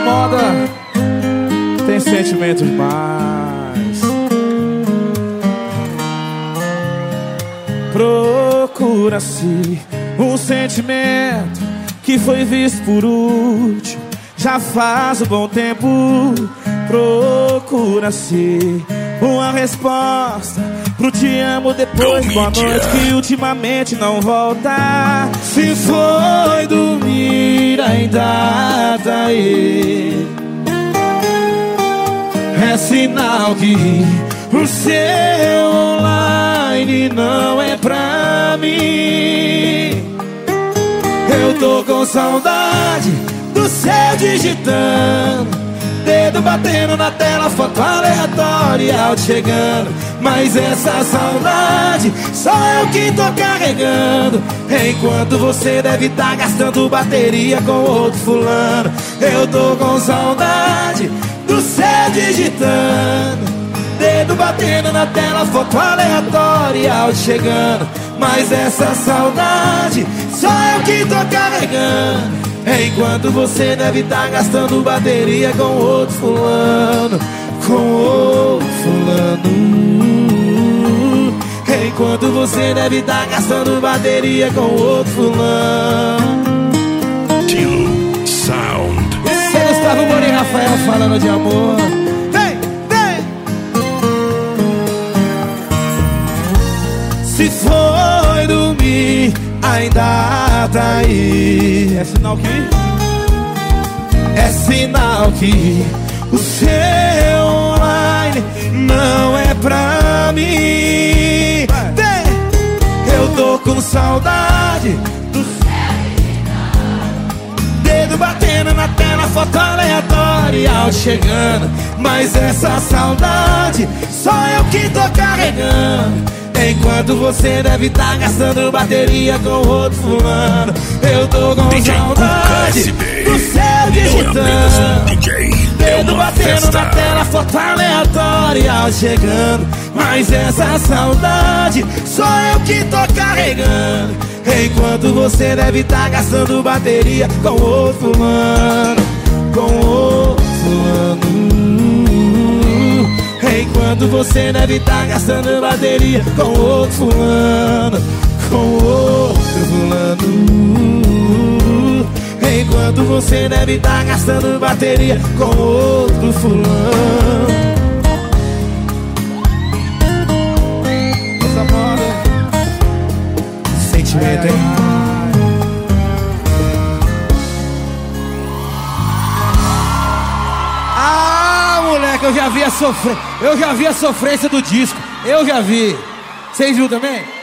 incomoda, tem sentimento demais. Procura-se um sentimento que foi visto por último, já faz um bom tempo. Procura-se uma resposta pro te amo depois boa noite, que ultimamente não volta. Se foi dormir ainda tá aí, é sinal que o seu online não é pra mim. Eu tô com saudade do céu digitando, dedo batendo na tela, foto aleatória, áudio chegando. Mas essa saudade só eu que tô carregando, enquanto você deve tá gastando bateria com outro fulano. Eu tô com saudade do céu digitando, dedo batendo na tela, foto aleatória, áudio chegando. Mas essa saudade só eu que tô carregando, enquanto você deve tá gastando bateria com outro fulano. Com outro fulano. Enquanto você deve tá gastando bateria com outro fulano. Tilo Sound. Esse é Gustavo Moura e Rafael falando de amor. Vem, vem. Se foi dormir, ainda tá aí. É sinal que? É sinal que o seu online não é pra mim. Vem. Eu tô com saudade do céu, dedo batendo na tela, foto aleatória, áudio chegando. Mas essa saudade só eu que tô carregando, enquanto você deve tá gastando bateria com outro fulano. Eu tô com saudade do céu digitando, dedo batendo na tela, foto aleatória, áudio chegando. Mas essa saudade só eu que tô carregando, enquanto você deve tá gastando bateria com outro fulano. Com outro fulano. Enquanto você deve tá gastando bateria com outro fulano. Com outro fulano. Enquanto você deve tá gastando bateria com outro fulano. Essa moda, sentimento, hein? Moleque, eu já vi a sofrência do disco. Eu já vi. Vocês viram também?